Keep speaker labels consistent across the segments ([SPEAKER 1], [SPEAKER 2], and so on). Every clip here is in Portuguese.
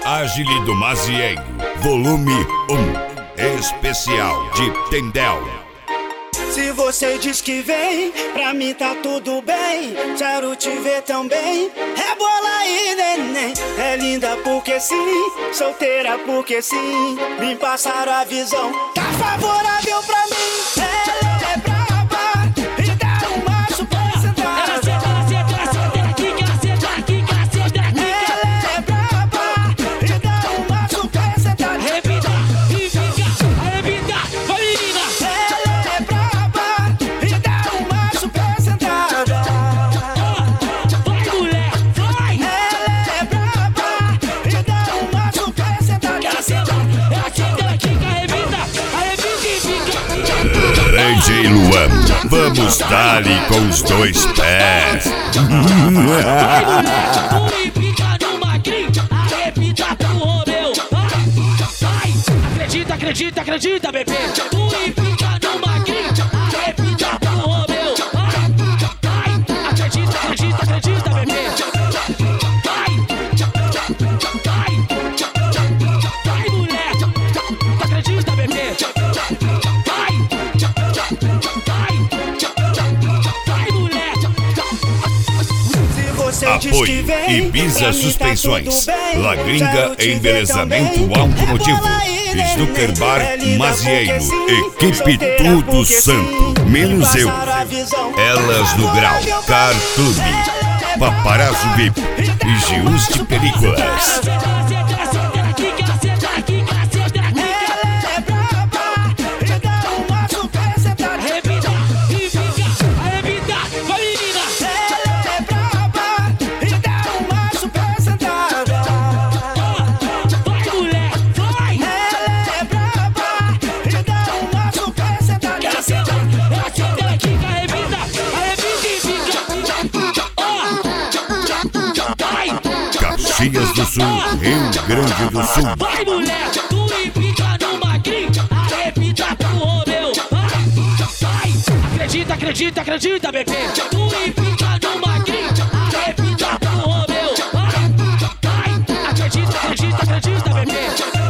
[SPEAKER 1] Ágile do Mazieiro, volume 1, especial de Tendel.
[SPEAKER 2] Se você diz que vem, pra mim tá tudo bem. Quero te ver também. Rebola aí, neném. É linda porque sim, solteira porque sim. Me passaram a visão, tá favorável pra mim. Ela é braba e dá uma super sentada. Ela senta aqui, que ela senta aqui, que ela senta aqui. Ela é braba e dá uma super sentada.
[SPEAKER 3] Repita, e fica, repita, vai menina.
[SPEAKER 2] Ela é braba e dá uma super sentada.
[SPEAKER 3] Vai mulher, vai.
[SPEAKER 2] Ela é braba e dá uma super sentada.
[SPEAKER 3] Ela senta aqui, repita e fica.
[SPEAKER 1] DJ Luan, vamos dar-lhe com os dois pés.
[SPEAKER 3] Vai mulher, tu e pica no magrinho, arrepita pro Romeu. Vai, acredita, acredita, acredita, bebê. Tu e pica no magrinho, arrepita pro Romeu. Vai, acredita, acredita, acredita, bebê. Vai, mulher, acredita, bebê. Vai, mulher.
[SPEAKER 2] Se você diz que
[SPEAKER 1] Apoio
[SPEAKER 2] vem,
[SPEAKER 1] Ibiza
[SPEAKER 2] pra mim
[SPEAKER 1] Suspensões,
[SPEAKER 2] tá tudo bem.
[SPEAKER 1] Lagringa
[SPEAKER 2] Quero te ver
[SPEAKER 1] Embelezamento
[SPEAKER 2] também.
[SPEAKER 1] Automotivo,
[SPEAKER 2] Rebola aí, neném.
[SPEAKER 1] Snooker Bar
[SPEAKER 2] É linda
[SPEAKER 1] Mazieiro,
[SPEAKER 2] porque sim,
[SPEAKER 1] equipe
[SPEAKER 2] solteira
[SPEAKER 1] Tudo
[SPEAKER 2] porque sim.
[SPEAKER 1] Santo,
[SPEAKER 2] Me
[SPEAKER 1] menos eu,
[SPEAKER 2] passaram a visão, tá
[SPEAKER 1] Elas no Grau,
[SPEAKER 2] favorável pra
[SPEAKER 1] Car
[SPEAKER 2] mim.
[SPEAKER 1] Clube,
[SPEAKER 2] Ela é
[SPEAKER 1] Paparazzo VIP
[SPEAKER 2] braba
[SPEAKER 1] e Gius de Películas.
[SPEAKER 2] Ela é braba e dá uma super sentada.
[SPEAKER 3] Repita e fica, repita, vai menina.
[SPEAKER 2] Ela é braba e dá uma super sentada.
[SPEAKER 3] Vai mulher, vai.
[SPEAKER 2] Ela é braba e dá uma super sentada.
[SPEAKER 3] Ela senta aqui, repita e fica. Vai,
[SPEAKER 1] Caxias do Sul, Rio Grande do Sul.
[SPEAKER 3] vai mulher, tu e pica no magrinho, arrepita pro Romeu. Vai, acredita, acredita, acredita, bebê. Tu e pica no magrinho, arrepita pro Romeu. Vai, acredita, acredita, acredita, bebê.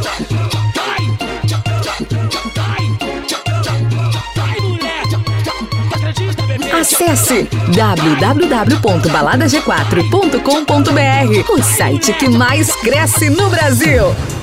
[SPEAKER 3] Vai, mulher, acredita, bebê.
[SPEAKER 4] Acesse www.baladag4.com.br, o site que mais cresce no Brasil.